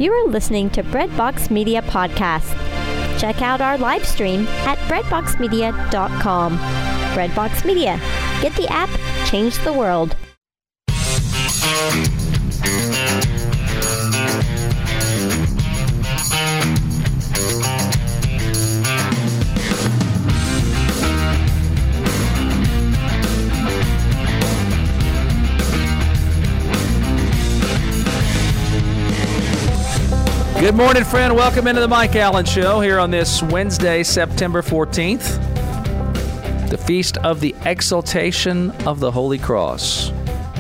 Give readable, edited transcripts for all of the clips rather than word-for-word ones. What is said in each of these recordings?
You are listening to Breadbox Media Podcast. Check out our live stream at breadboxmedia.com. Breadbox Media. Get the app, change the world. Good morning, friend. Welcome into the Mike Allen Show here on this Wednesday, September 14th. The Feast of the Exaltation of the Holy Cross.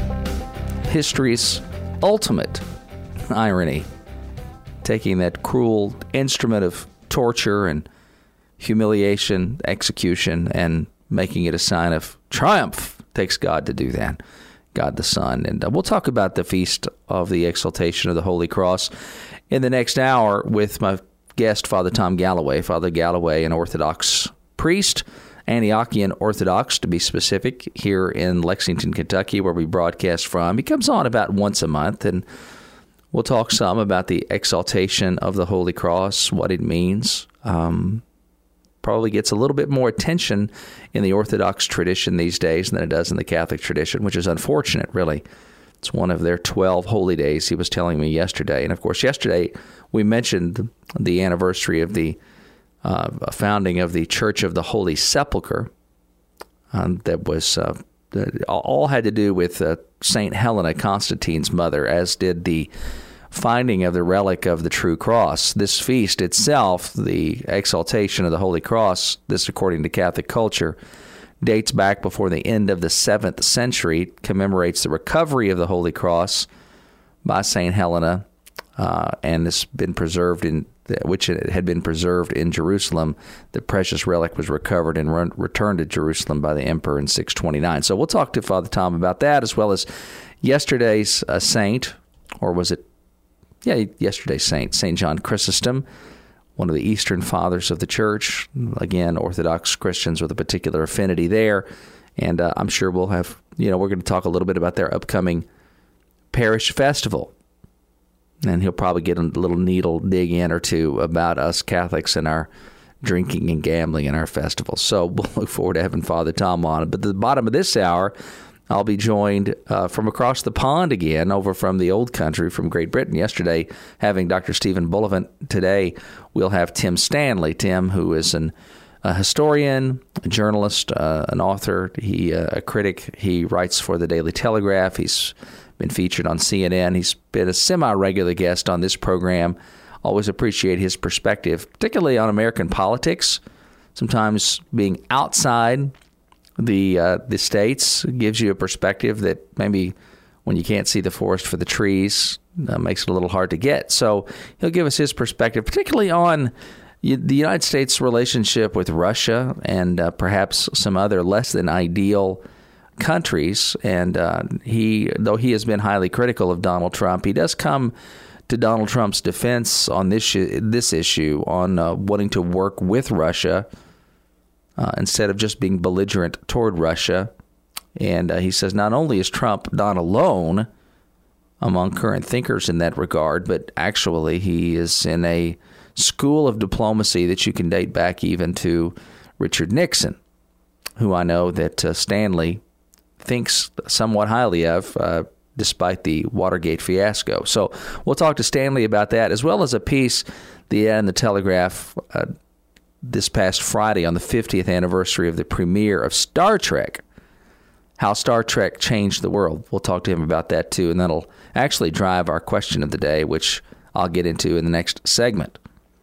History's ultimate irony. Taking that cruel instrument of torture and humiliation, execution, and making it a sign of triumph. Takes God to do that. God the Son. And we'll talk about the Feast of the Exaltation of the Holy Cross in the next hour with my guest, Father Tom Galloway. Father Galloway, an Orthodox priest, Antiochian Orthodox to be specific, here in Lexington, Kentucky, where we broadcast from. He comes on about once a month, and we'll talk some about the exaltation of the Holy Cross, what it means. Probably gets a little bit more attention in the Orthodox tradition these days than it does in the Catholic tradition, which is unfortunate, really. It's one of their 12 holy days, he was telling me yesterday. And, of course, yesterday we mentioned the anniversary of the founding of the Church of the Holy Sepulchre. That was all had to do with St. Helena, Constantine's mother, as did the finding of the relic of the true cross. This feast itself, the exaltation of the Holy Cross, this according to Catholic culture, dates back before the end of the 7th century, commemorates the recovery of the Holy Cross by St. Helena, and it's been preserved which it had been preserved in Jerusalem. The precious relic was recovered and returned to Jerusalem by the emperor in 629. So we'll talk to Father Tom about that, as well as yesterday's saint, or was it? Yeah, yesterday's saint, St. John Chrysostom, one of the Eastern Fathers of the Church. Again, Orthodox Christians with a particular affinity there. And I'm sure we'll have, we're going to talk a little bit about their upcoming parish festival. And he'll probably get a little needle dig in or two about us Catholics and our drinking and gambling in our festivals. So we'll look forward to having Father Tom on. But at the bottom of this hour, I'll be joined from across the pond again, over from the old country, from Great Britain. Yesterday, having Dr. Stephen Bullivant. Today, we'll have Tim Stanley. Tim, who is a historian, a journalist, an author, a critic. He writes for the Daily Telegraph. He's been featured on CNN. He's been a semi-regular guest on this program. Always appreciate his perspective, particularly on American politics. Sometimes being outside the states gives you a perspective that maybe when you can't see the forest for the trees, makes it a little hard to get. So he'll give us his perspective, particularly on the United States' relationship with Russia and perhaps some other less than ideal countries. And though he has been highly critical of Donald Trump, he does come to Donald Trump's defense on this issue, on wanting to work with Russia instead of just being belligerent toward Russia. And he says not only is Trump not alone among current thinkers in that regard, but actually he is in a school of diplomacy that you can date back even to Richard Nixon, who I know that Stanley thinks somewhat highly of, despite the Watergate fiasco. So we'll talk to Stanley about that, as well as a piece in the Telegraph this past Friday on the 50th anniversary of the premiere of Star Trek, how Star Trek changed the world. We'll talk to him about that too, and that'll actually drive our question of the day, which I'll get into in the next segment.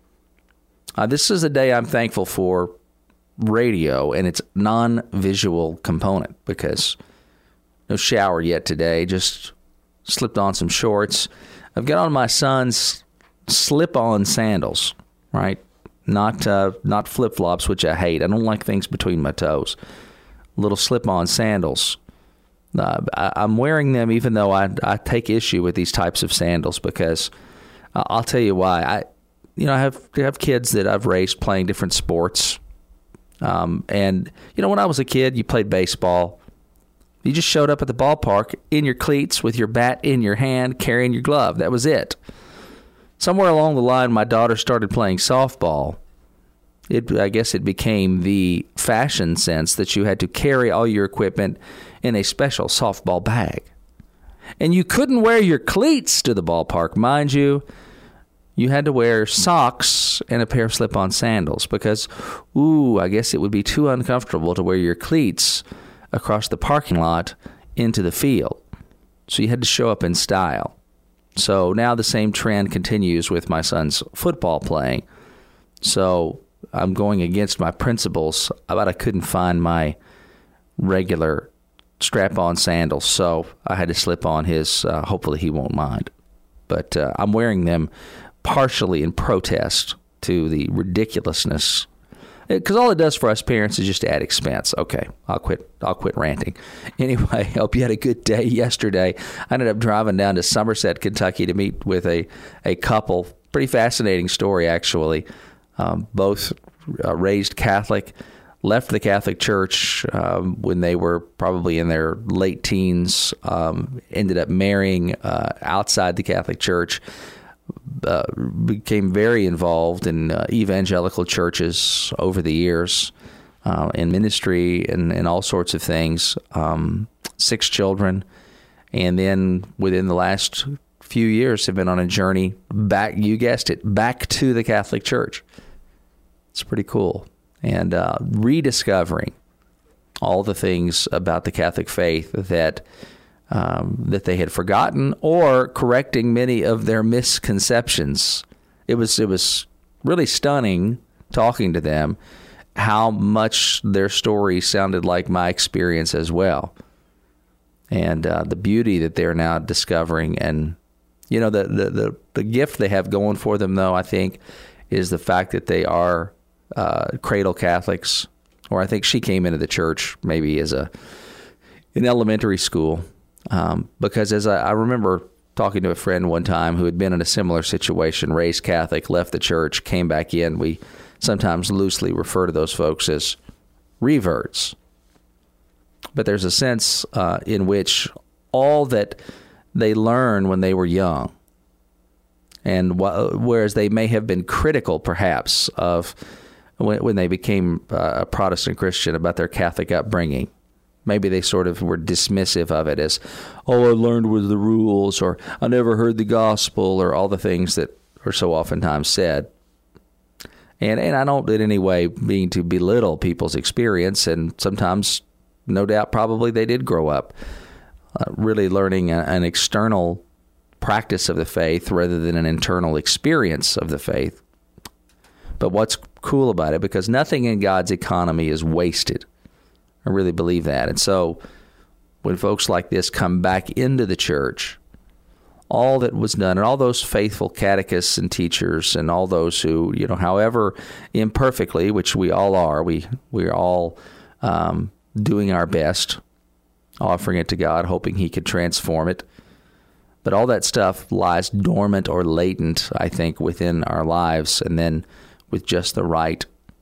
This is a day I'm thankful for radio and its non-visual component, because no shower yet today, just slipped on some shorts. I've got on my son's slip-on sandals, right? Not flip-flops, which I hate. I don't like things between my toes. Little slip-on sandals. I'm wearing them even though I take issue with these types of sandals, because I'll tell you why. I have kids that I've raised playing different sports. And, when I was a kid, you played baseball. You just showed up at the ballpark in your cleats with your bat in your hand, carrying your glove. That was it. somewhere along the line, my daughter started playing softball. I guess it became the fashion sense that you had to carry all your equipment in a special softball bag. And you couldn't wear your cleats to the ballpark, mind you. You had to wear socks and a pair of slip-on sandals because, I guess it would be too uncomfortable to wear your cleats across the parking lot into the field. So you had to show up in style. So now the same trend continues with my son's football playing. So I'm going against my principles, but I couldn't find my regular strap-on sandals, so I had to slip on his. Hopefully he won't mind. But I'm wearing them partially in protest to the ridiculousness, because all it does for us parents is just add expense. Okay, I'll quit ranting. Anyway, I hope you had a good day yesterday. I ended up driving down to Somerset, Kentucky to meet with a couple. Pretty fascinating story, actually. Both raised Catholic, left the Catholic Church when they were probably in their late teens, ended up marrying outside the Catholic Church, became very involved in evangelical churches over the years, in ministry and all sorts of things, 6 children, and then within the last few years have been on a journey back, you guessed it, back to the Catholic Church. It's pretty cool. And rediscovering all the things about the Catholic faith that they had forgotten, or correcting many of their misconceptions. It was really stunning talking to them how much their story sounded like my experience as well, and the beauty that they're now discovering. And the gift they have going for them, though, I think, is the fact that they are cradle Catholics, or I think she came into the church maybe as in elementary school, because as I remember talking to a friend one time who had been in a similar situation, raised Catholic, left the church, came back in. We sometimes loosely refer to those folks as reverts, but there's a sense in which all that they learn when they were young, and whereas they may have been critical perhaps of when they became a Protestant Christian about their Catholic upbringing, maybe they sort of were dismissive of it as, I learned with the rules, or I never heard the gospel, or all the things that are so oftentimes said. And I don't in any way mean to belittle people's experience, and sometimes, no doubt, probably they did grow up really learning an external practice of the faith rather than an internal experience of the faith. But what's cool about it, because nothing in God's economy is wasted. I really believe that. And so when folks like this come back into the church, all that was done, and all those faithful catechists and teachers, and all those who, however imperfectly, which we all are, we're all doing our best, offering it to God, hoping He could transform it. But all that stuff lies dormant or latent, I think, within our lives, and then with just the right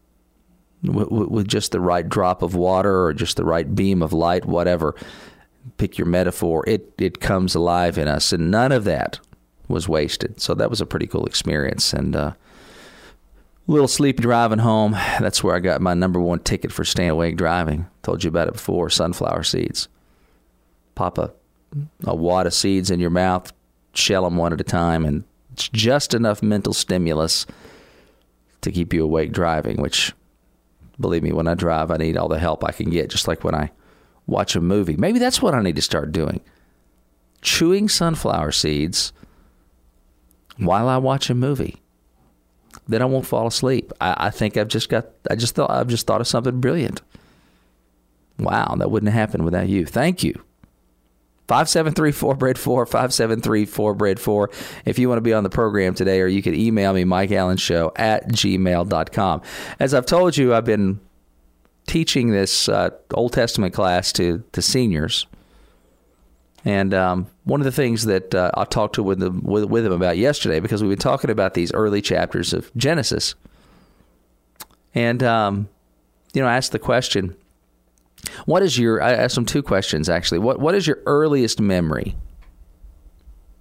drop of water, or just the right beam of light, whatever, pick your metaphor, it comes alive in us, and none of that was wasted. So that was a pretty cool experience. And a little sleepy driving home. That's where I got my number one ticket for staying awake driving. Told you about it before. Sunflower seeds. Pop a wad of seeds in your mouth, shell them one at a time, and it's just enough mental stimulus to keep you awake driving, which, believe me, when I drive, I need all the help I can get, just like when I watch a movie. Maybe that's what I need to start doing. Chewing sunflower seeds while I watch a movie. Then I won't fall asleep. I think I've just thought of something brilliant. Wow, that wouldn't have happened without you. Thank you. 573-4BREAD4, 573-4BREAD4. If you want to be on the program today, or you can email me, MikeAllenShow@gmail.com. As I've told you, I've been teaching this Old Testament class to seniors. And one of the things that I talked with them about yesterday, because we've been talking about these early chapters of Genesis. And, I asked the question, I asked them 2 questions, actually. What is your earliest memory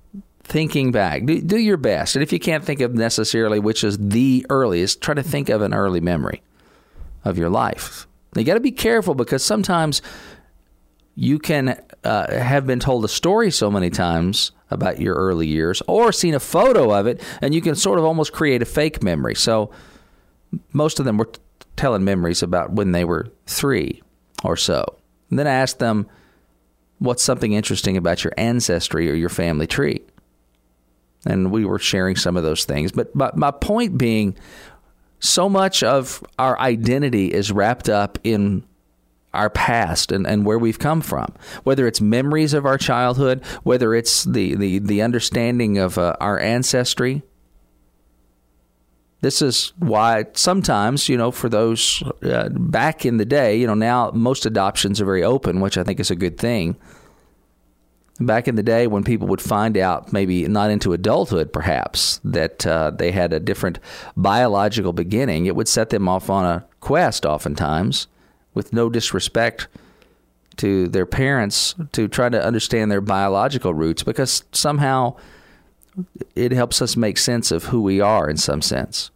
thinking back. Do your best. And if you can't think of necessarily which is the earliest, try to think of an early memory of your life. You got to be careful because sometimes you can have been told a story so many times about your early years or seen a photo of it, and you can sort of almost create a fake memory. So most of them were telling memories about when they were 3 or so. And then I asked them, what's something interesting about your ancestry or your family tree? And we were sharing some of those things. But my point being, so much of our identity is wrapped up in our past and where we've come from, whether it's memories of our childhood, whether it's the understanding of our ancestry. This is why sometimes, for those back in the day, now most adoptions are very open, which I think is a good thing. Back in the day when people would find out, maybe not into adulthood perhaps, that they had a different biological beginning, it would set them off on a quest oftentimes, with no disrespect to their parents, to try to understand their biological roots, because somehow it helps us make sense of who we are in some sense.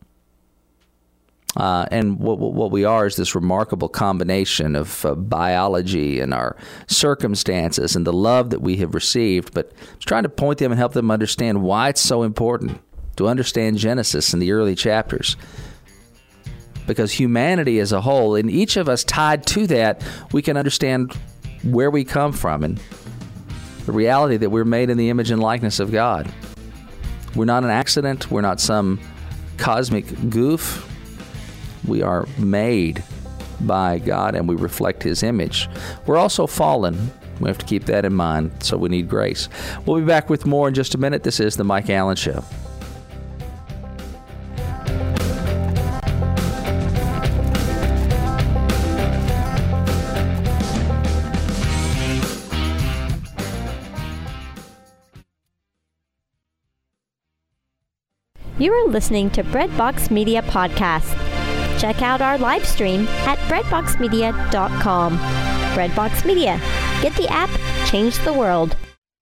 And what we are is this remarkable combination of biology and our circumstances and the love that we have received. But I was trying to point them and help them understand why it's so important to understand Genesis in the early chapters. Because humanity as a whole, and each of us tied to that, we can understand where we come from and the reality that we're made in the image and likeness of God. We're not an accident. We're not some cosmic goof. We are made by God and we reflect His image. We're also fallen. We have to keep that in mind, so we need grace. We'll be back with more in just a minute. This is The Mike Allen Show. You are listening to Breadbox Media Podcast. Check out our live stream at breadboxmedia.com. Breadbox Media. Get the app, change the world.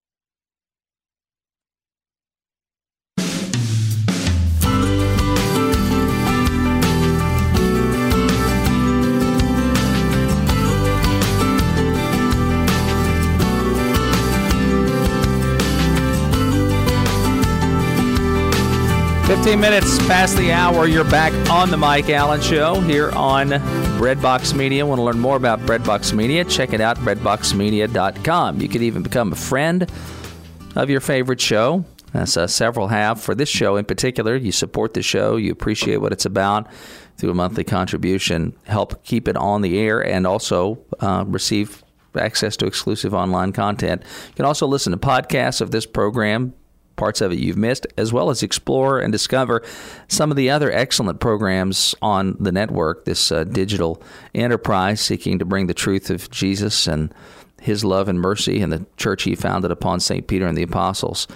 Minutes past the hour, you're back on the Mike Allen Show here on Breadbox Media. Want to learn more about Breadbox Media? Check it out, breadboxmedia.com. You can even become a friend of your favorite show, as several have. For this show in particular, you support the show, you appreciate what it's about through a monthly contribution, help keep it on the air, and also receive access to exclusive online content. You can also listen to podcasts of this program, parts of it you've missed, as well as explore and discover some of the other excellent programs on the network, this digital enterprise seeking to bring the truth of Jesus and His love and mercy and the church He founded upon St. Peter and the Apostles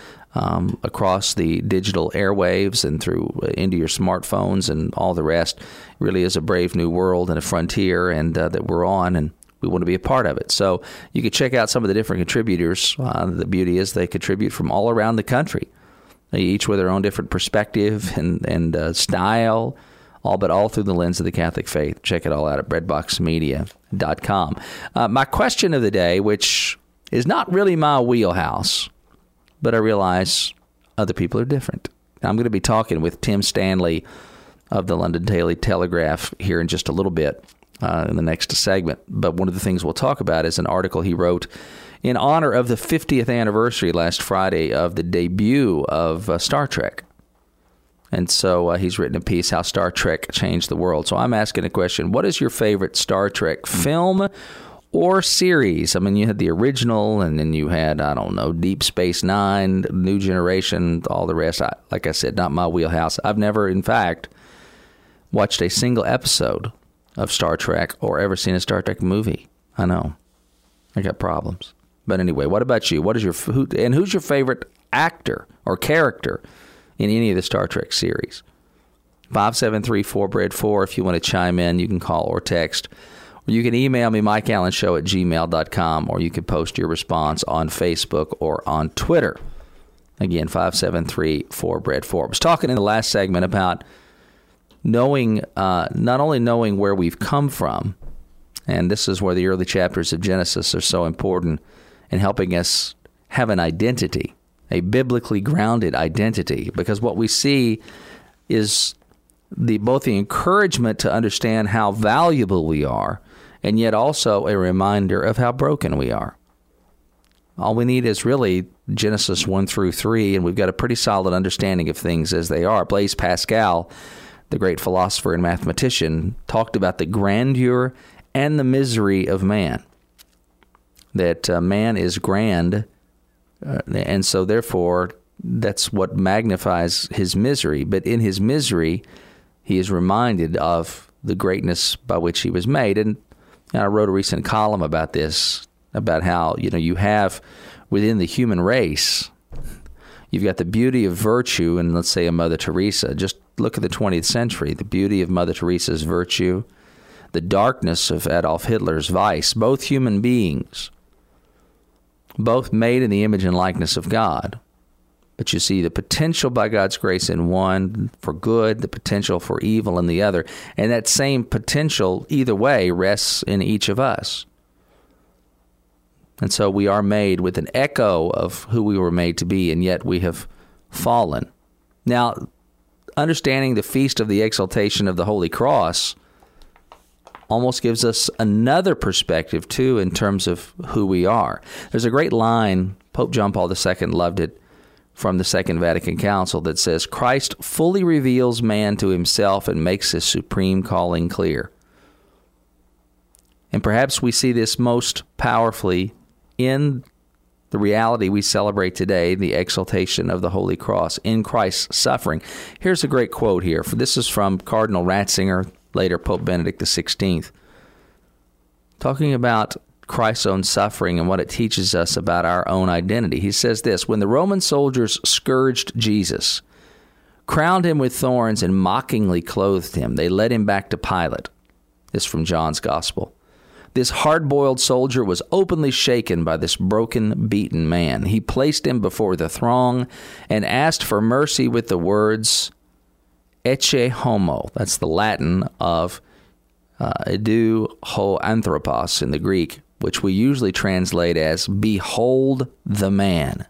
across the digital airwaves and through into your smartphones and all the rest. It really is a brave new world and a frontier and that we're on, and we want to be a part of it. So you can check out some of the different contributors. The beauty is they contribute from all around the country, each with their own different perspective and style, all through the lens of the Catholic faith. Check it all out at breadboxmedia.com. My question of the day, which is not really my wheelhouse, but I realize other people are different. I'm going to be talking with Tim Stanley of the London Daily Telegraph here in just a little bit. In the next segment. But one of the things we'll talk about is an article he wrote in honor of the 50th anniversary last Friday of the debut of Star Trek. And so he's written a piece, How Star Trek Changed the World. So I'm asking a question, what is your favorite Star Trek film or series? I mean, you had the original, and then you had, I don't know, Deep Space Nine, New Generation, all the rest. Like I said, not my wheelhouse. I've never, in fact, watched a single episode of Star Trek or ever seen a Star Trek movie. I know. I got problems. But anyway, what about you? Who's your favorite actor or character in any of the Star Trek series? 573-4BREAD4 if you want to chime in. You can call or text. Or you can email me, MikeAllenShow@gmail.com, or you can post your response on Facebook or on Twitter. Again, 573-4BREAD4. I was talking in the last segment about knowing, not only knowing where we've come from, and this is where the early chapters of Genesis are so important in helping us have an identity, a biblically grounded identity, because what we see is both the encouragement to understand how valuable we are, and yet also a reminder of how broken we are. All we need is really Genesis 1 through 3, and we've got a pretty solid understanding of things as they are. Blaise Pascal, the great philosopher and mathematician, talked about the grandeur and the misery of man. That man is grand, and so therefore that's what magnifies his misery. But in his misery, he is reminded of the greatness by which he was made. And I wrote a recent column about this, about how, you have within the human race, you've got the beauty of virtue, and let's say a Mother Teresa. Just look at the 20th century, the beauty of Mother Teresa's virtue, the darkness of Adolf Hitler's vice, both human beings, both made in the image and likeness of God. But you see the potential by God's grace in one for good, the potential for evil in the other. And that same potential, either way, rests in each of us. And so we are made with an echo of who we were made to be, and yet we have fallen. Now, understanding the feast of the exaltation of the Holy Cross almost gives us another perspective, too, in terms of who we are. There's a great line, Pope John Paul II loved it, from the Second Vatican Council that says, Christ fully reveals man to himself and makes his supreme calling clear. And perhaps we see this most powerfully in the reality we celebrate today, the exaltation of the Holy Cross, in Christ's suffering. Here's a great quote here. This is from Cardinal Ratzinger, later Pope Benedict XVI, talking about Christ's own suffering and what it teaches us about our own identity. He says this: when the Roman soldiers scourged Jesus, crowned him with thorns, and mockingly clothed him, they led him back to Pilate. This is from John's Gospel. This hard-boiled soldier was openly shaken by this broken, beaten man. He placed him before the throng and asked for mercy with the words, Ecce homo. That's the Latin of Idou ho anthropos in the Greek, which we usually translate as behold the man.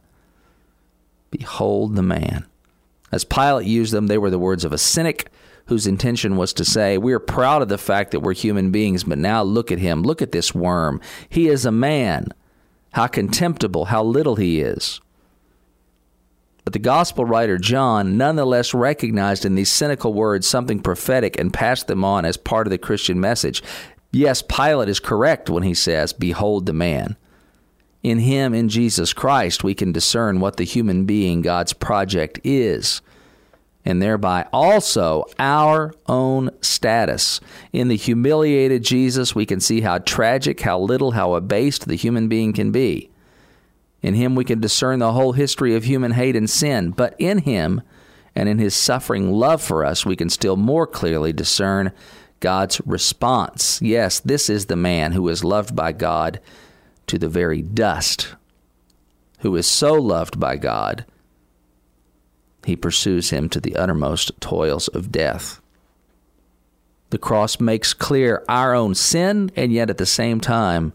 Behold the man. As Pilate used them, they were the words of a cynic whose intention was to say, we are proud of the fact that we're human beings, but now look at him. Look at this worm. He is a man. How contemptible, how little he is. But the gospel writer John nonetheless recognized in these cynical words something prophetic and passed them on as part of the Christian message. Yes, Pilate is correct when he says, behold the man. In him, in Jesus Christ, we can discern what the human being God's project is, and thereby also our own status. In the humiliated Jesus, we can see how tragic, how little, how abased the human being can be. In him, we can discern the whole history of human hate and sin. But in him, and in his suffering love for us, we can still more clearly discern God's response. Yes, this is the man who is loved by God to the very dust, who is so loved by God, he pursues him to the uttermost toils of death. The cross makes clear our own sin, and yet at the same time,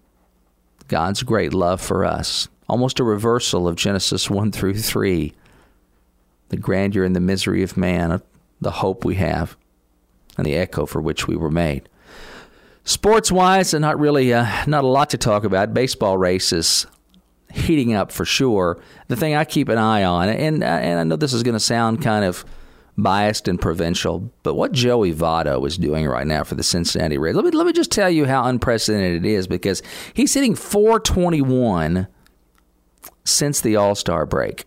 God's great love for us. Almost a reversal of Genesis 1 through 3. The grandeur and the misery of man, the hope we have, and the echo for which we were made. Sports-wise, not a lot to talk about. Baseball races heating up for sure. The thing I keep an eye on, and I know this is going to sound kind of biased and provincial, but what Joey Votto is doing right now for the Cincinnati Reds, let me just tell you how unprecedented it is, because he's hitting .421 since the All-Star break.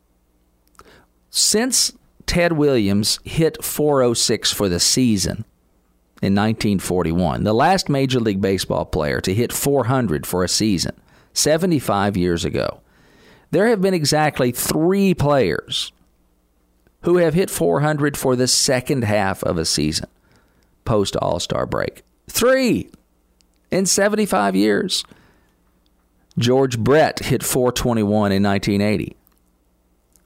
Since Ted Williams hit .406 for the season in 1941, the last Major League Baseball player to hit .400 for a season, 75 years ago, there have been exactly 3 players who have hit .400 for the second half of a season post All-Star break. 3 in 75 years. George Brett hit .421 in 1980.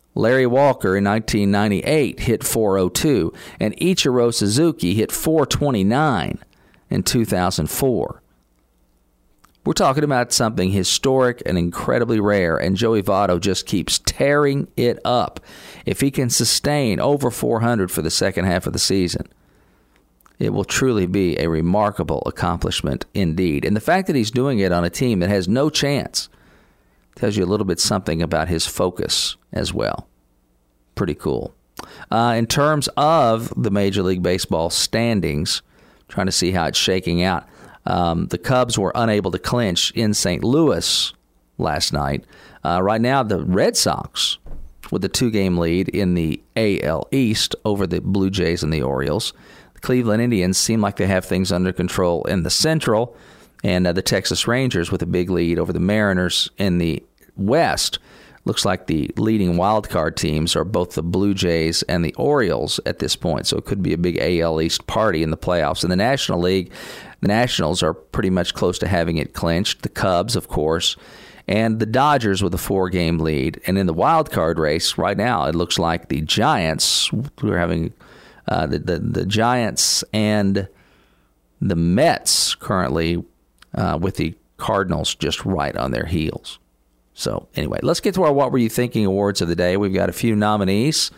Larry Walker in 1998 hit .402, and Ichiro Suzuki hit .429 in 2004. We're talking about something historic and incredibly rare, and Joey Votto just keeps tearing it up. If he can sustain over 400 for the second half of the season, it will truly be a remarkable accomplishment indeed. And the fact that he's doing it on a team that has no chance tells you a little bit something about his focus as well. Pretty cool. In terms of the Major League Baseball standings, trying to see how it's shaking out, the Cubs were unable to clinch in St. Louis last night. Right now, the Red Sox, with a 2-game lead in the AL East over the Blue Jays and the Orioles. The Cleveland Indians seem like they have things under control in the Central, and the Texas Rangers with a big lead over the Mariners in the West. Looks like the leading wild card teams are both the Blue Jays and the Orioles at this point, so it could be a big AL East party in the playoffs. In the National League, the Nationals are pretty much close to having it clinched. The Cubs, of course, and the Dodgers with a 4-game lead. And in the wild card race right now, it looks like the Giants, we're having the Giants and the Mets currently with the Cardinals just right on their heels. So anyway, let's get to our What Were You Thinking Awards of the day. We've got a few nominees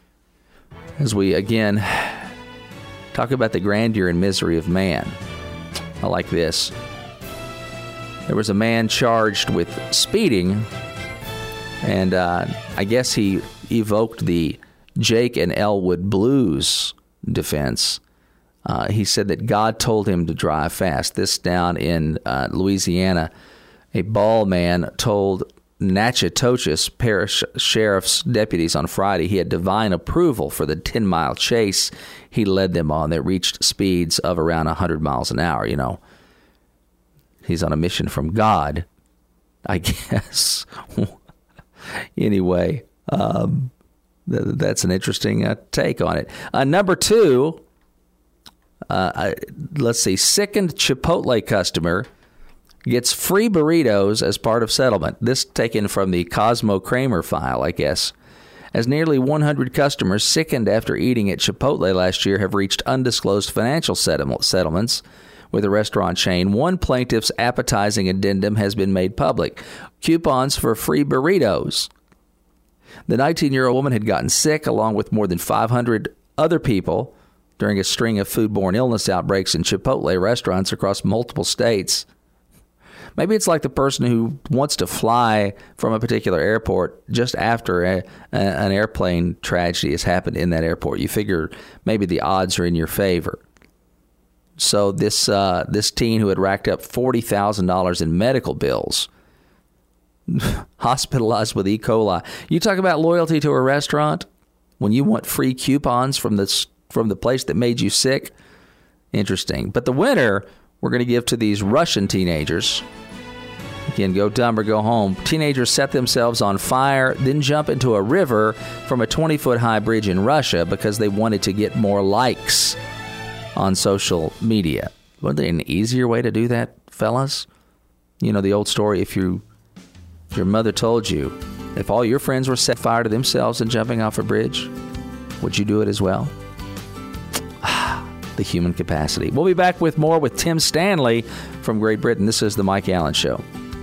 as we, again, talk about the grandeur and misery of man. I like this. There was a man charged with speeding, and I guess he evoked the Jake and Elwood Blues defense. He said that God told him to drive fast. This down in Louisiana. A bald man told Natchitoches Parish Sheriff's deputies on Friday he had divine approval for the 10-mile chase he led them on that reached speeds of around 100 miles an hour. You know, he's on a mission from God, I guess. Anyway, that's an interesting take on it. Number 2, let's see, sickened Chipotle customer gets free burritos as part of settlement. This taken from the Cosmo Kramer file, I guess. As nearly 100 customers sickened after eating at Chipotle last year have reached undisclosed financial settlements with the restaurant chain, one plaintiff's appetizing addendum has been made public. Coupons for free burritos. The 19-year-old woman had gotten sick along with more than 500 other people during a string of foodborne illness outbreaks in Chipotle restaurants across multiple states. Maybe it's like the person who wants to fly from a particular airport just after an airplane tragedy has happened in that airport. You figure maybe the odds are in your favor. So this teen who had racked up $40,000 in medical bills, hospitalized with E. coli. You talk about loyalty to a restaurant when you want free coupons from the place that made you sick. Interesting. But the winner we're going to give to these Russian teenagers. Again, go dumb or go home. Teenagers set themselves on fire, then jump into a river from a 20-foot high bridge in Russia because they wanted to get more likes on social media. Wasn't there an easier way to do that, fellas? You know the old story, if your mother told you, if all your friends were set fire to themselves and jumping off a bridge, would you do it as well? The human capacity. We'll be back with more with Tim Stanley from Great Britain. This is The Mike Allen Show.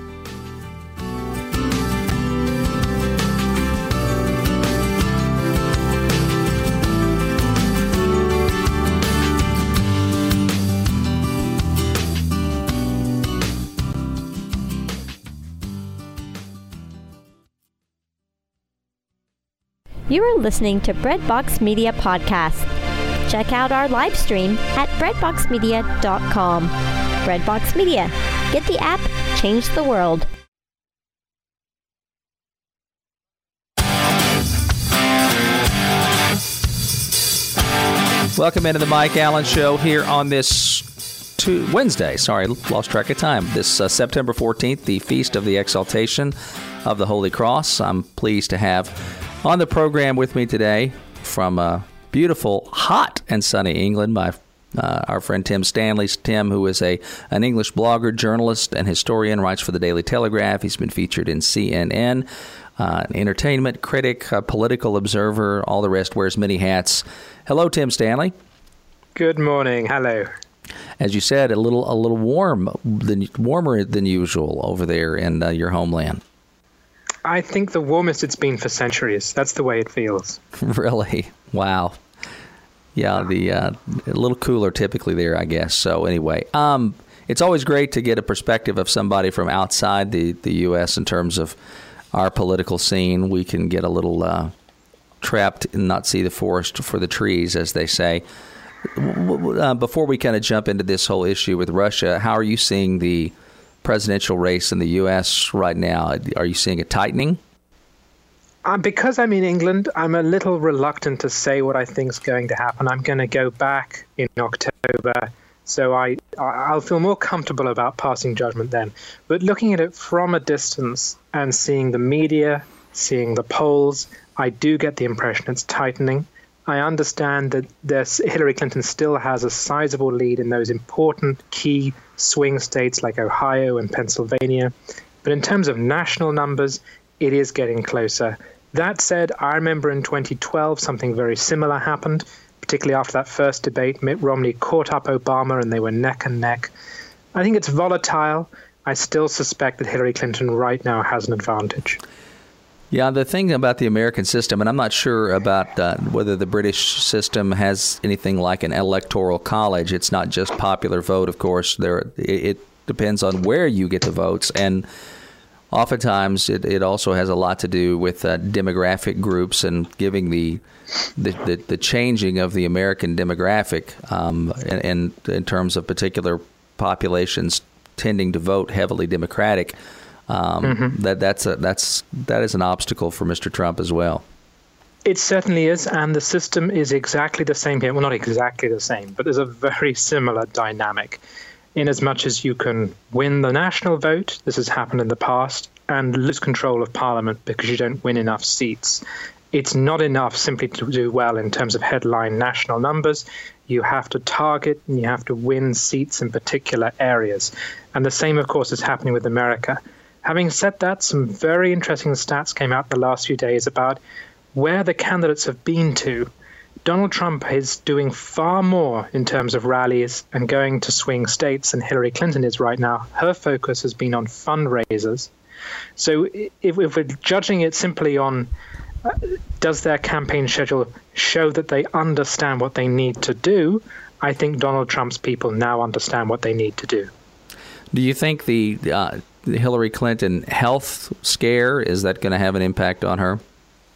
You are listening to Breadbox Media Podcast. Check out our live stream at breadboxmedia.com. Breadbox Media. Get the app, change the world. Welcome into the Mike Allen Show here on this Wednesday. Sorry, lost track of time. This September 14th, the Feast of the Exaltation of the Holy Cross. I'm pleased to have on the program with me today from beautiful, hot and sunny England, our friend Tim Stanley. Tim, who is an English blogger, journalist, and historian, writes for the Daily Telegraph. He's been featured in CNN. entertainment critic, a political observer, all the rest, wears many hats. Hello, Tim Stanley. Good morning. Hello. As you said, a little warmer than usual over there in your homeland. I think the warmest it's been for centuries. That's the way it feels. Really? Wow. Yeah, a little cooler typically there, I guess. So anyway, it's always great to get a perspective of somebody from outside the U.S. in terms of our political scene. We can get a little trapped and not see the forest for the trees, as they say. Before we kind of jump into this whole issue with Russia, how are you seeing the presidential race in the U.S. right now? Are you seeing a tightening? Because I'm in England, I'm a little reluctant to say what I think is going to happen. I'm going to go back in October, so I'll feel more comfortable about passing judgment then. But looking at it from a distance and seeing the media, seeing the polls, I do get the impression it's tightening. I understand that Hillary Clinton still has a sizable lead in those important key swing states like Ohio and Pennsylvania. But in terms of national numbers, it is getting closer. That said, I remember in 2012 something very similar happened, particularly after that first debate. Mitt Romney caught up Obama and they were neck and neck. I think it's volatile. I still suspect that Hillary Clinton right now has an advantage. Yeah, the thing about the American system, and I'm not sure about whether the British system has anything like an electoral college. It's not just popular vote, of course. It depends on where you get the votes, and oftentimes it also has a lot to do with demographic groups and giving the changing of the American demographic in terms of particular populations tending to vote heavily Democratic. That is an obstacle for Mr. Trump as well. It certainly is, and the system is exactly the same here. Well, not exactly the same, but there's a very similar dynamic. In as much as you can win the national vote, this has happened in the past, and lose control of Parliament because you don't win enough seats. It's not enough simply to do well in terms of headline national numbers. You have to target and you have to win seats in particular areas. And the same, of course, is happening with America. Having said that, some very interesting stats came out in the last few days about where the candidates have been to. Donald Trump is doing far more in terms of rallies and going to swing states than Hillary Clinton is right now. Her focus has been on fundraisers. So if we're judging it simply on does their campaign schedule show that they understand what they need to do, I think Donald Trump's people now understand what they need to do. Do you think the Hillary Clinton health scare, is that going to have an impact on her?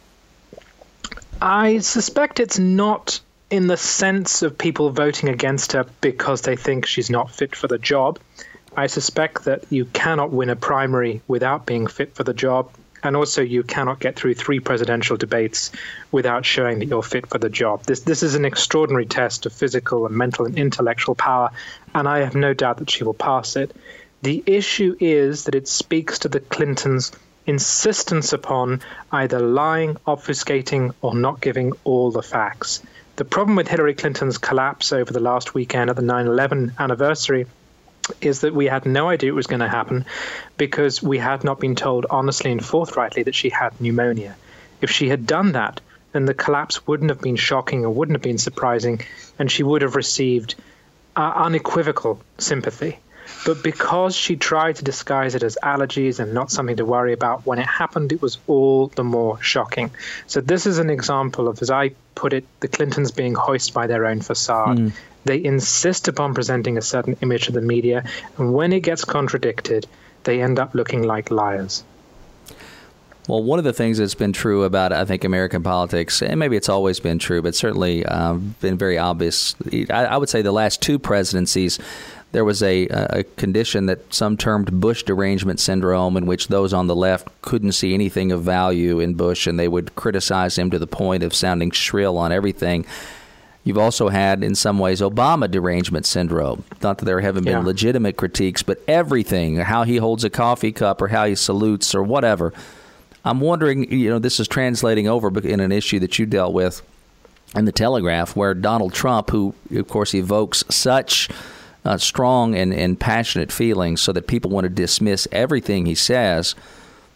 I suspect it's not in the sense of people voting against her because they think she's not fit for the job. I suspect that you cannot win a primary without being fit for the job. And also you cannot get through 3 presidential debates without showing that you're fit for the job. This is an extraordinary test of physical and mental and intellectual power, and I have no doubt that she will pass it. The issue is that it speaks to the Clintons' insistence upon either lying, obfuscating, or not giving all the facts. The problem with Hillary Clinton's collapse over the last weekend at the 9/11 anniversary is that we had no idea it was going to happen because we had not been told honestly and forthrightly that she had pneumonia. If she had done that, then the collapse wouldn't have been shocking or wouldn't have been surprising, and she would have received unequivocal sympathy. But because she tried to disguise it as allergies and not something to worry about, when it happened, it was all the more shocking. So this is an example of, as I put it, the Clintons being hoisted by their own facade. They insist upon presenting a certain image to the media, and when it gets contradicted, they end up looking like liars. Well, one of the things that's been true about, I think, American politics, and maybe it's always been true, but certainly been very obvious, I would say the last 2 presidencies, there was a condition that some termed Bush derangement syndrome, in which those on the left couldn't see anything of value in Bush, and they would criticize him to the point of sounding shrill on everything. You've also had, in some ways, Obama derangement syndrome. Not that there haven't been legitimate critiques, but everything, how he holds a coffee cup or how he salutes or whatever. I'm wondering, this is translating over in an issue that you dealt with in the Telegraph, where Donald Trump, who, of course, evokes such strong and passionate feelings so that people want to dismiss everything he says,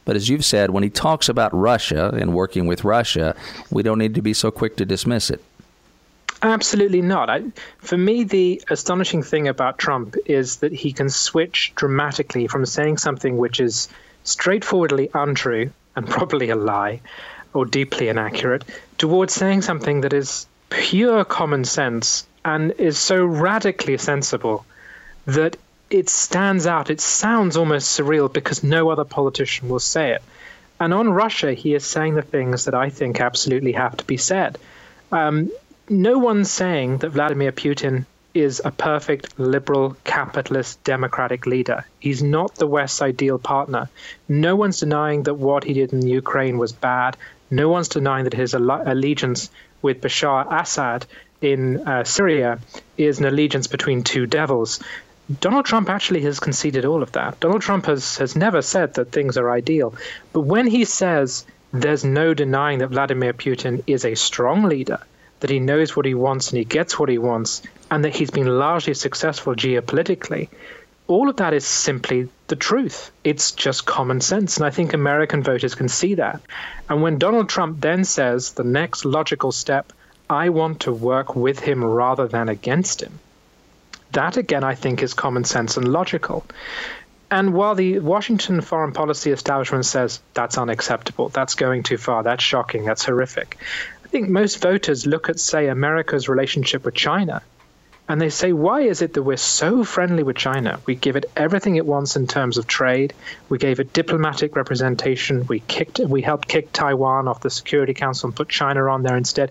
But as you've said, when he talks about Russia and working with Russia, we don't need to be so quick to dismiss it. Absolutely not. For me, the astonishing thing about Trump is that he can switch dramatically from saying something which is straightforwardly untrue and probably a lie or deeply inaccurate towards saying something that is pure common sense and is so radically sensible that it stands out. It sounds almost surreal because no other politician will say it. And on Russia, he is saying the things that I think absolutely have to be said. No one's saying that Vladimir Putin is a perfect liberal, capitalist, democratic leader. He's not the West's ideal partner. No one's denying that what he did in Ukraine was bad. No one's denying that his allegiance with Bashar Assad in Syria is an allegiance between two devils. Donald Trump actually has conceded all of that. Donald Trump has never said that things are ideal. But when he says there's no denying that Vladimir Putin is a strong leader, that he knows what he wants and he gets what he wants, and that he's been largely successful geopolitically, all of that is simply the truth. It's just common sense. And I think American voters can see that. And when Donald Trump then says the next logical step, I want to work with him rather than against him, that again, I think, is common sense and logical. And while the Washington foreign policy establishment says that's unacceptable, that's going too far, that's shocking, that's horrific, I think most voters look at, say, America's relationship with China, and they say, why is it that we're so friendly with China? We give it everything it wants in terms of trade. We gave it diplomatic representation. We helped kick Taiwan off the Security Council and put China on there instead.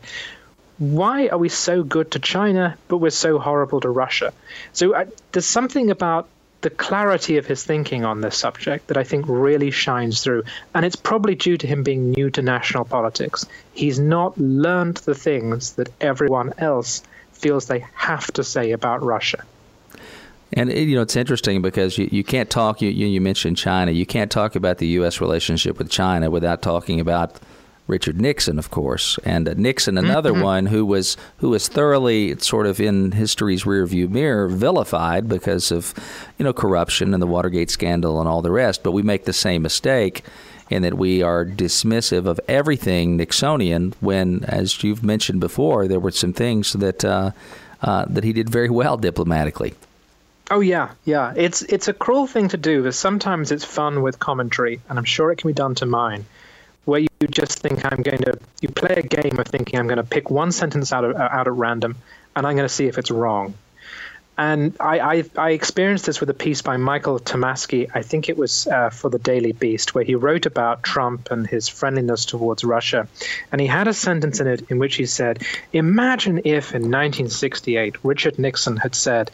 Why are we so good to China, but we're so horrible to Russia? So there's something about the clarity of his thinking on this subject that I think really shines through. And it's probably due to him being new to national politics. He's not learned the things that everyone else feels they have to say about Russia. And, it's interesting because you can't talk, you mentioned China, you can't talk about the U.S. relationship with China without talking about Richard Nixon, of course. And Nixon, another one who was thoroughly sort of in history's rearview mirror, vilified because of, corruption and the Watergate scandal and all the rest. But we make the same mistake in that we are dismissive of everything Nixonian when, as you've mentioned before, there were some things that that he did very well diplomatically. Oh, yeah. It's a cruel thing to do, but sometimes it's fun with commentary, and I'm sure it can be done to mine, where you just think you play a game of thinking I'm going to pick one sentence out at random, and I'm going to see if it's wrong. And I experienced this with a piece by Michael Tomasky, I think it was for the Daily Beast, where he wrote about Trump and his friendliness towards Russia. And he had a sentence in it in which he said, imagine if in 1968 Richard Nixon had said,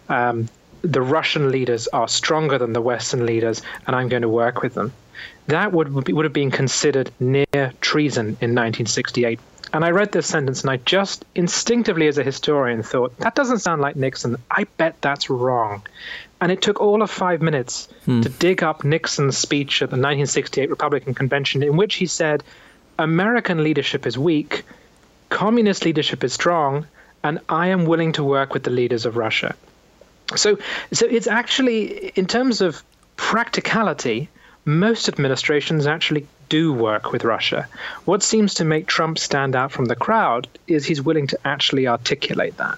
the Russian leaders are stronger than the Western leaders, and I'm going to work with them. That would have been considered near treason in 1968. And I read this sentence, and I just instinctively, as a historian, thought, that doesn't sound like Nixon. I bet that's wrong. And it took all of 5 minutes to dig up Nixon's speech at the 1968 Republican Convention, in which he said, American leadership is weak, communist leadership is strong, and I am willing to work with the leaders of Russia. So it's actually, in terms of practicality, most administrations actually do work with Russia. What seems to make Trump stand out from the crowd is he's willing to actually articulate that.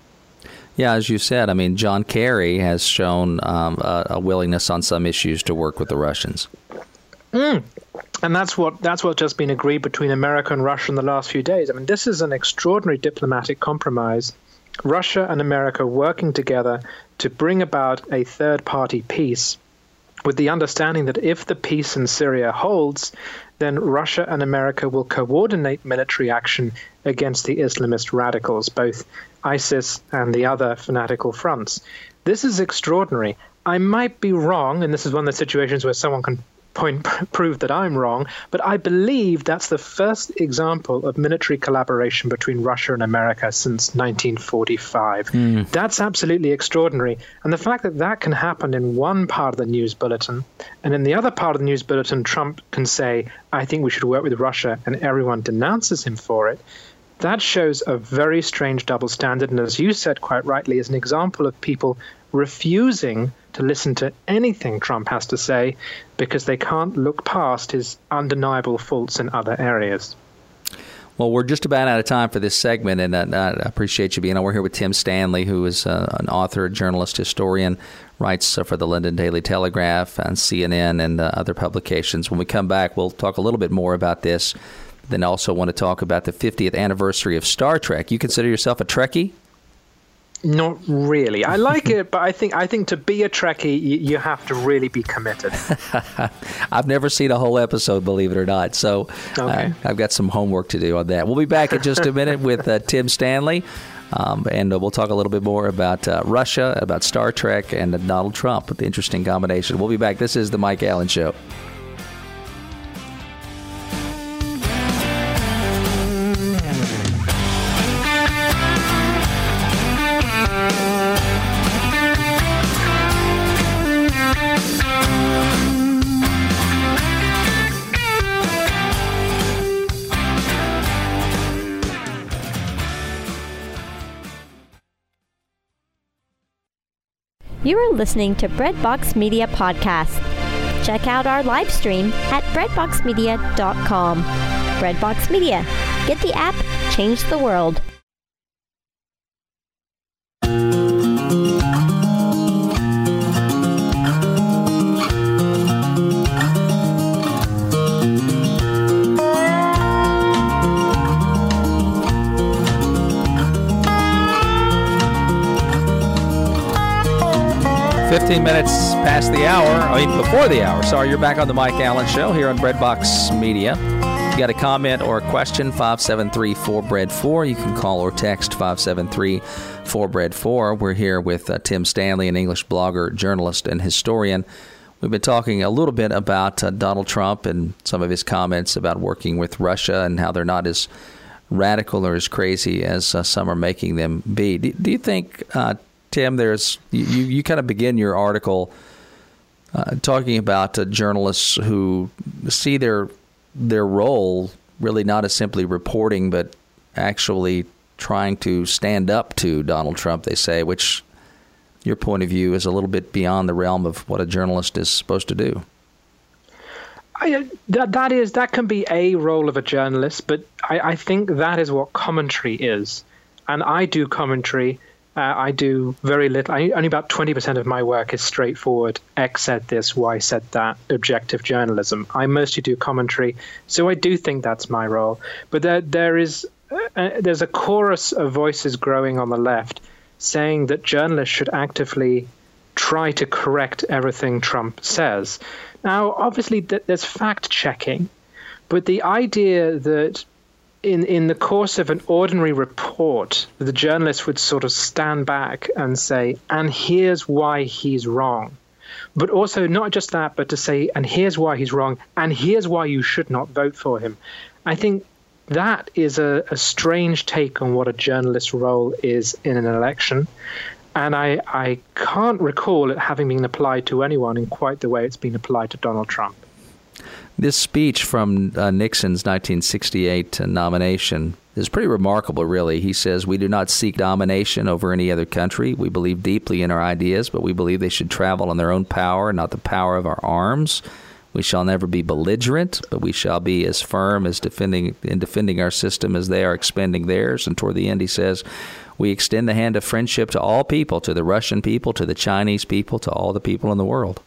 Yeah, as you said, I mean, John Kerry has shown a willingness on some issues to work with the Russians. And that's what's just been agreed between America and Russia in the last few days. I mean, this is an extraordinary diplomatic compromise. Russia and America working together to bring about a third-party peace, with the understanding that if the peace in Syria holds, then Russia and America will coordinate military action against the Islamist radicals, both ISIS and the other fanatical fronts. This is extraordinary. I might be wrong, and this is one of the situations where someone can prove that I'm wrong, but I believe that's the first example of military collaboration between Russia and America since 1945. That's absolutely extraordinary. And the fact that that can happen in one part of the news bulletin, and in the other part of the news bulletin, Trump can say, I think we should work with Russia, and everyone denounces him for it, that shows a very strange double standard. And as you said quite rightly, is an example of people refusing to to listen to anything Trump has to say because they can't look past his undeniable faults in other areas. Well, we're just about out of time for this segment, and I appreciate you being on. We're here with Tim Stanley, who is an author, journalist, historian, writes for the London Daily Telegraph and CNN and other publications. When we come back, we'll talk a little bit more about this. Then also want to talk about the 50th anniversary of Star Trek. You consider yourself a Trekkie? Not really. I like it, but I think to be a Trekkie, you have to really be committed. I've never seen a whole episode, believe it or not. So okay. I've got some homework to do on that. We'll be back in just a minute with Tim Stanley, and we'll talk a little bit more about Russia, about Star Trek, and Donald Trump. The interesting combination. We'll be back. This is The Mike Allen Show. You are listening to Breadbox Media Podcast. Check out our live stream at breadboxmedia.com. Breadbox Media. Get the app, change the world. Minutes past the hour, before the hour. Sorry, you're back on the Mike Allen Show here on Breadbox Media. If you got a comment or a question, 573-4BREAD4. You can call or text 573-4BREAD4. We're here with Tim Stanley, an English blogger, journalist, and historian. We've been talking a little bit about Donald Trump and some of his comments about working with Russia and how they're not as radical or as crazy as some are making them be. Do you think... Tim, you kind of begin your article talking about journalists who see their role really not as simply reporting, but actually trying to stand up to Donald Trump, they say, which your point of view is a little bit beyond the realm of what a journalist is supposed to do. That can be a role of a journalist, but I think that is what commentary is. And I do commentary. I do very little. Only about 20% of my work is straightforward, X said this, Y said that, objective journalism. I mostly do commentary, so I do think that's my role. But there's a chorus of voices growing on the left saying that journalists should actively try to correct everything Trump says. Now, obviously, there's fact-checking, but the idea that in the course of an ordinary report, the journalist would sort of stand back and say, and here's why he's wrong. But also not just that, but to say, and here's why he's wrong, and here's why you should not vote for him. I think that is a strange take on what a journalist's role is in an election. And I can't recall it having been applied to anyone in quite the way it's been applied to Donald Trump. This speech from Nixon's 1968 nomination is pretty remarkable, really. He says, "We do not seek domination over any other country. We believe deeply in our ideas, but we believe they should travel on their own power, not the power of our arms. We shall never be belligerent, but we shall be as firm as defending our system as they are expending theirs." And toward the end, he says, "We extend the hand of friendship to all people, to the Russian people, to the Chinese people, to all the people in the world."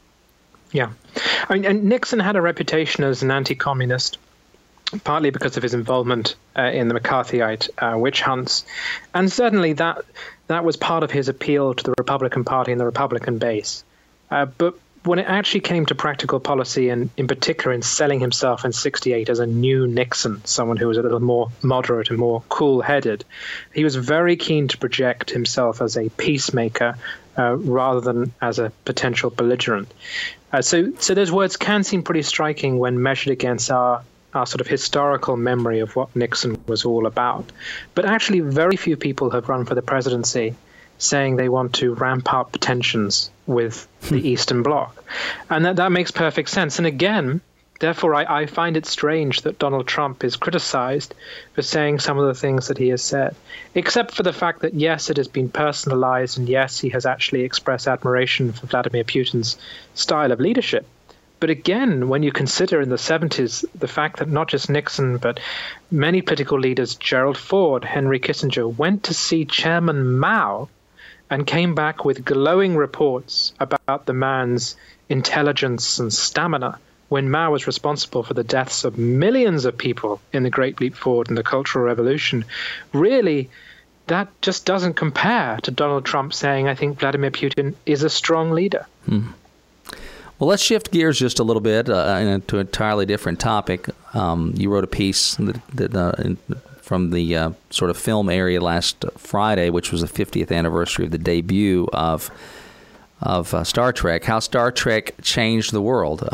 Yeah. I mean, and Nixon had a reputation as an anti-communist, partly because of his involvement in the McCarthyite witch hunts. And certainly that was part of his appeal to the Republican Party and the Republican base. But when it actually came to practical policy, and in particular in selling himself in 68 as a new Nixon, someone who was a little more moderate and more cool-headed, he was very keen to project himself as a peacemaker rather than as a potential belligerent. So those words can seem pretty striking when measured against our sort of historical memory of what Nixon was all about. But actually, very few people have run for the presidency saying they want to ramp up tensions with the Eastern Bloc. And that makes perfect sense. And again, Therefore, I find it strange that Donald Trump is criticized for saying some of the things that he has said, except for the fact that, yes, it has been personalized, and yes, he has actually expressed admiration for Vladimir Putin's style of leadership. But again, when you consider in the 70s the fact that not just Nixon, but many political leaders, Gerald Ford, Henry Kissinger, went to see Chairman Mao and came back with glowing reports about the man's intelligence and stamina, when Mao was responsible for the deaths of millions of people in the Great Leap Forward and the Cultural Revolution, really, that just doesn't compare to Donald Trump saying, I think Vladimir Putin is a strong leader. Well, let's shift gears just a little bit to an entirely different topic. You wrote a piece from the sort of film area last Friday, which was the 50th anniversary of the debut of Star Trek, how Star Trek changed the world.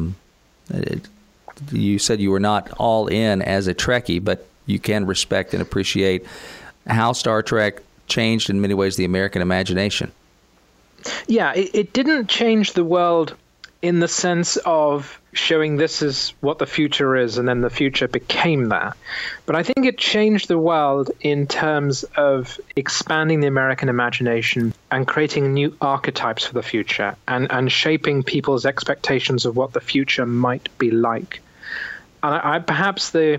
You said you were not all in as a Trekkie, but you can respect and appreciate how Star Trek changed in many ways the American imagination. Yeah, it didn't change the world in the sense of showing this is what the future is, and then the future became that. But I think it changed the world in terms of expanding the American imagination and creating new archetypes for the future, and shaping people's expectations of what the future might be like. And perhaps the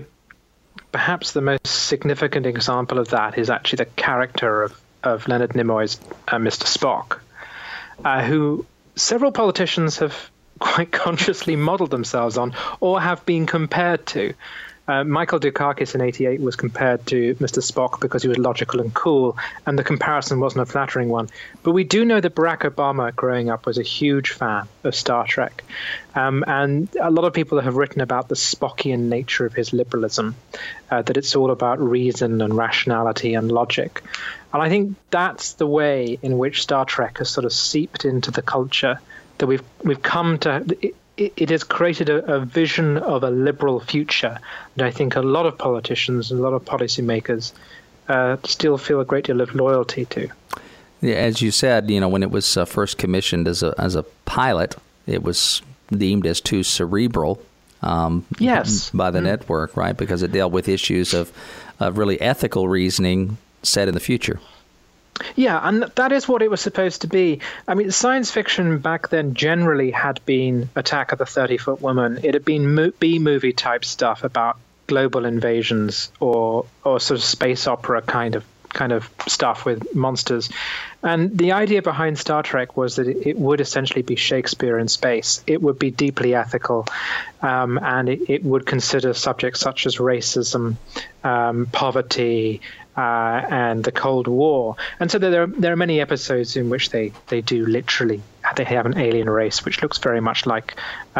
most significant example of that is actually the character of Leonard Nimoy's Mr. Spock, who several politicians have quite consciously modeled themselves on or have been compared to. Michael Dukakis in '88 was compared to Mr. Spock because he was logical and cool, and the comparison wasn't a flattering one. But we do know that Barack Obama, growing up, was a huge fan of Star Trek. And a lot of people have written about the Spockian nature of his liberalism, that it's all about reason and rationality and logic. And I think that's the way in which Star Trek has sort of seeped into the culture, that we've come to. It has created a vision of a liberal future that I think a lot of politicians and a lot of policymakers still feel a great deal of loyalty to. Yeah, as you said, when it was first commissioned as a pilot, it was deemed as too cerebral. Yes, by the network, right? Because it dealt with issues of really ethical reasoning set in the future. Yeah, and that is what it was supposed to be. I mean, science fiction back then generally had been Attack of the 30-Foot Woman. It had been B-movie type stuff about global invasions or sort of space opera kind of stuff with monsters. And the idea behind Star Trek was that it would essentially be Shakespeare in space. It would be deeply ethical, and it would consider subjects such as racism, poverty, and the Cold War. And so there are many episodes in which they do literally, they have an alien race which looks very much like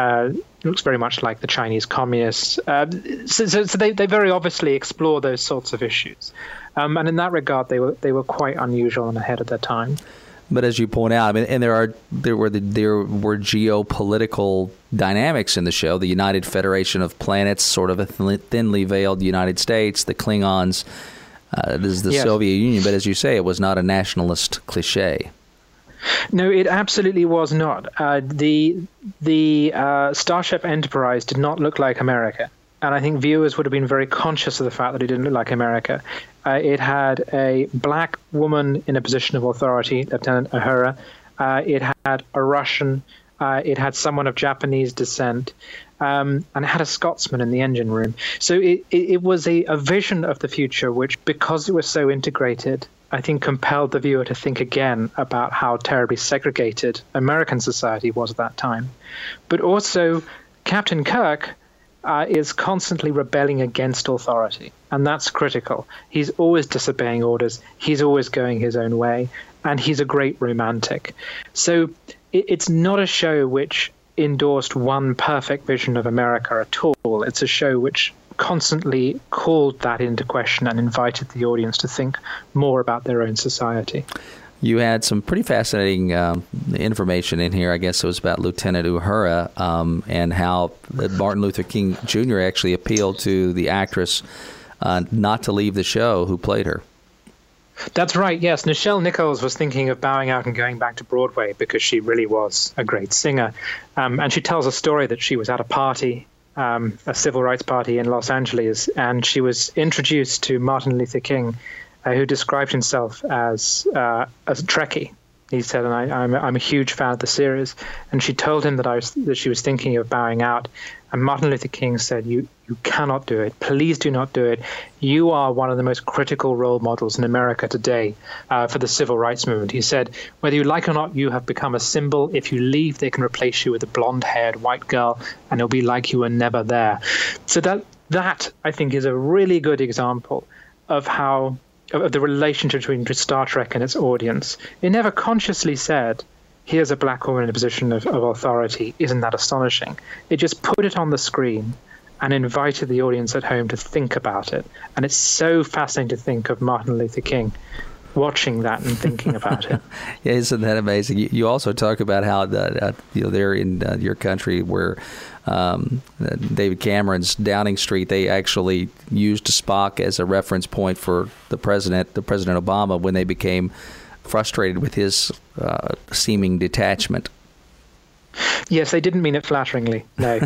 the Chinese communists. So they very obviously explore those sorts of issues. And in that regard, they were quite unusual and ahead of their time. But as you point out, I mean, and there were geopolitical dynamics in the show. The United Federation of Planets, sort of a thinly veiled United States. The Klingons. This is the Yes. Soviet Union, but as you say, it was not a nationalist cliche. No, it absolutely was not. The Starship Enterprise did not look like America, and I think viewers would have been very conscious of the fact that it didn't look like America. It had a black woman in a position of authority, Lieutenant Uhura. It had a Russian. It had someone of Japanese descent. And it had a Scotsman in the engine room. So it was a vision of the future which, because it was so integrated, I think compelled the viewer to think again about how terribly segregated American society was at that time. But also, Captain Kirk is constantly rebelling against authority, and that's critical. He's always disobeying orders. He's always going his own way, and he's a great romantic. So it's not a show which endorsed one perfect vision of America at all. It's a show which constantly called that into question and invited the audience to think more about their own society. You had some pretty fascinating information in here. I guess it was about Lieutenant Uhura and how Martin Luther King Jr. actually appealed to the actress not to leave the show who played her. That's right, yes. Nichelle Nichols was thinking of bowing out and going back to Broadway because she really was a great singer. And she tells a story that she was at a party a civil rights party in Los Angeles, and she was introduced to Martin Luther King, who described himself as a Trekkie. He said, and I'm a huge fan of the series. And she told him that she was thinking of bowing out. And Martin Luther King said, you cannot do it. Please do not do it. You are one of the most critical role models in America today for the civil rights movement. He said, whether you like or not, you have become a symbol. If you leave, they can replace you with a blonde-haired white girl, and it'll be like you were never there. So that I think, is a really good example of the relationship between Star Trek and its audience. It never consciously said, here's a black woman in a position of authority. Isn't that astonishing? It just put it on the screen and invited the audience at home to think about it. And it's so fascinating to think of Martin Luther King watching that and thinking about it. Yeah, isn't that amazing? You also talk about how they're in your country where David Cameron's Downing Street, they actually used Spock as a reference point for President Obama when they became frustrated with his seeming detachment. Yes, they didn't mean it flatteringly. No,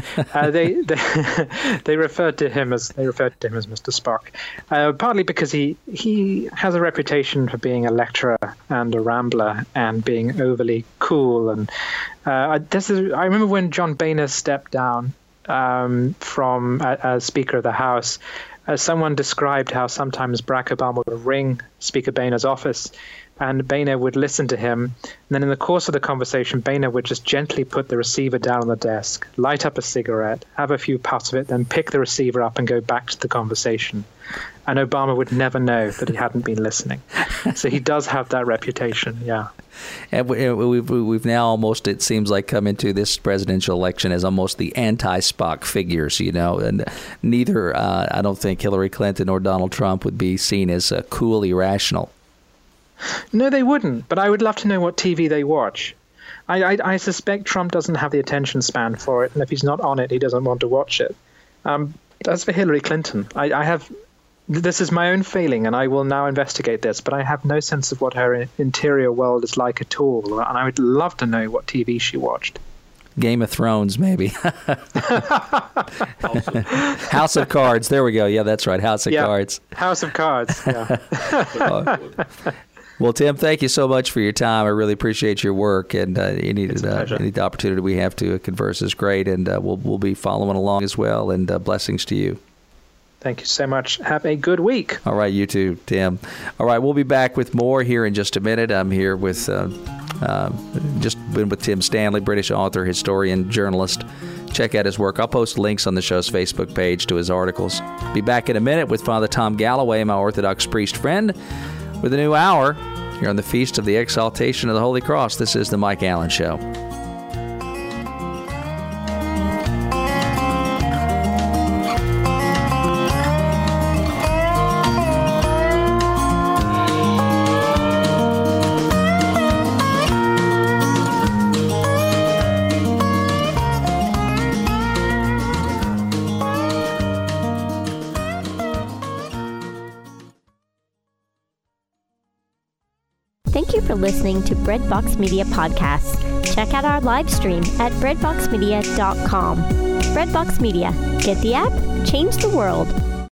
they referred to him as Mr. Spock, partly because he has a reputation for being a lecturer and a rambler and being overly cool. And I remember when John Boehner stepped down from as Speaker of the House. Someone described how sometimes Barack Obama would ring Speaker Boehner's office, and Boehner would listen to him. And then in the course of the conversation, Boehner would just gently put the receiver down on the desk, light up a cigarette, have a few puffs of it, then pick the receiver up and go back to the conversation. And Obama would never know that he hadn't been listening. So he does have that reputation, yeah. And we've now almost, it seems like, come into this presidential election as almost the anti-Spock figures, and neither, I don't think Hillary Clinton or Donald Trump would be seen as cool, irrational. No, they wouldn't, but I would love to know what TV they watch. I suspect Trump doesn't have the attention span for it, and if he's not on it, he doesn't want to watch it. As for Hillary Clinton, this is my own feeling, and I will now investigate this, but I have no sense of what her interior world is like at all, and I would love to know what TV she watched. Game of Thrones, maybe. House of Cards. There we go. Yeah, that's right. House of Cards. House of Cards. Yeah. Well, Tim, thank you so much for your time. I really appreciate your work, and any opportunity we have to converse is great, and we'll be following along as well, and blessings to you. Thank you so much. Have a good week. All right, you too, Tim. All right, we'll be back with more here in just a minute. I'm here with just been with Tim Stanley, British author, historian, journalist. Check out his work. I'll post links on the show's Facebook page to his articles. Be back in a minute with Father Tom Galloway, my Orthodox priest friend, with a new hour here on the Feast of the Exaltation of the Holy Cross. This is The Mike Allen Show. Thank you for listening to Breadbox Media Podcasts. Check out our live stream at breadboxmedia.com. Breadbox Media. Get the app, change the world.